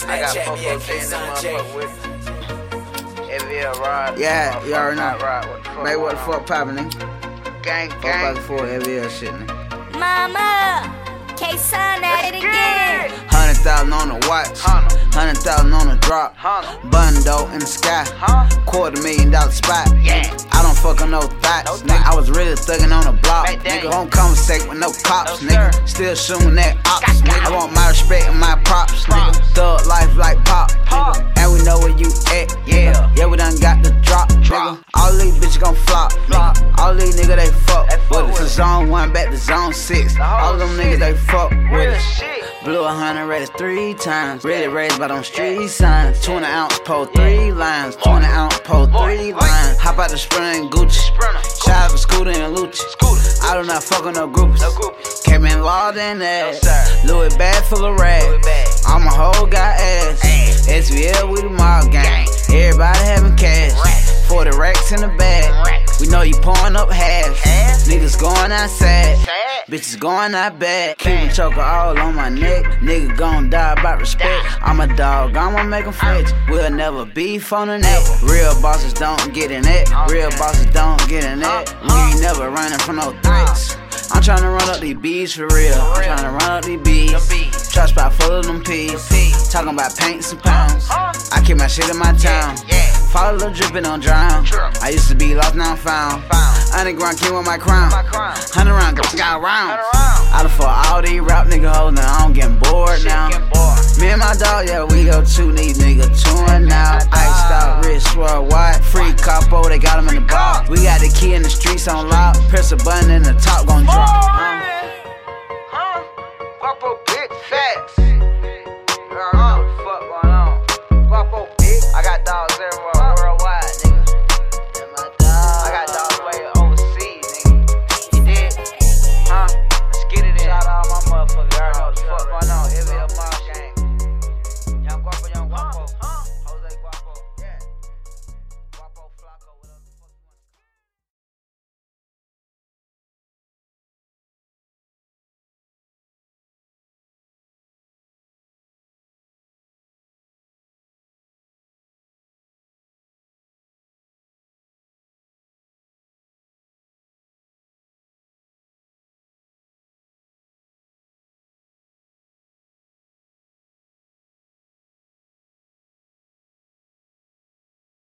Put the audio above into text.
I got Popo in the motherfucker with me. FVL ride. Yeah, you already know. Ride. Baby, what the fuck poppin', nigga? Gang. 4x4 FVL shit, nigga. Mama, K-Sun at it again. 100,000 on the watch, 100,000 on the drop, bundle in the sky, $250,000 spot. I don't fuck on no thoughts, nigga. I was really thuggin' on the block, nigga. Won't conversate with no cops, nigga. Still shootin' at ops, nigga. I want my respect and my props, nigga. Thug life like pop, nigga. And we know where you at, nigga. Yeah, we done got the drop, nigga. All these bitches gon' flop, nigga. All these niggas they fuck with it. From zone 1 back to zone 6. All them niggas they fuck with it. Blew 100 rated 3 times. Really raised by them street signs. 20 ounce pole 3 lines. 20 ounce pole 3 lines. Hop out the Sprinter and Gucci. Shout out to Scooter and Lucci. I do not fuck with no groupies. Came in law than that. Louis bag full of rags. I'm a whole got ass. SVL with the mob gang. Everybody having cash. 40 racks in the bag. We know you pouring up hash. Niggas going outside. Bitches going out bad. Keep a choker all on my neck. Nigga gon' die about respect. I'm a dog, I'ma make 'em fetch. We'll never beef on the net. Real bosses don't get in it. Real bosses don't get in it. We ain't never running from no threats. I'm tryna run up these beats for real. I'm tryna run up these beats. Trap spot full of them peas. Talking about paints and pounds. I keep my shit in my town. Follow the drippin', don't drown. I used to be lost, now I'm found. Underground king with my crown. 100 round, got rounds. I done fought all these rap nigga hoes, now I'm getting bored now. Me and my dog, yeah, we go 2 these niggas touring now. Iced out, wrist worldwide. Free capo, they got 'em in the box. We got the key in the streets on lock. Press a button and the top gon' drop. Guapo big facts.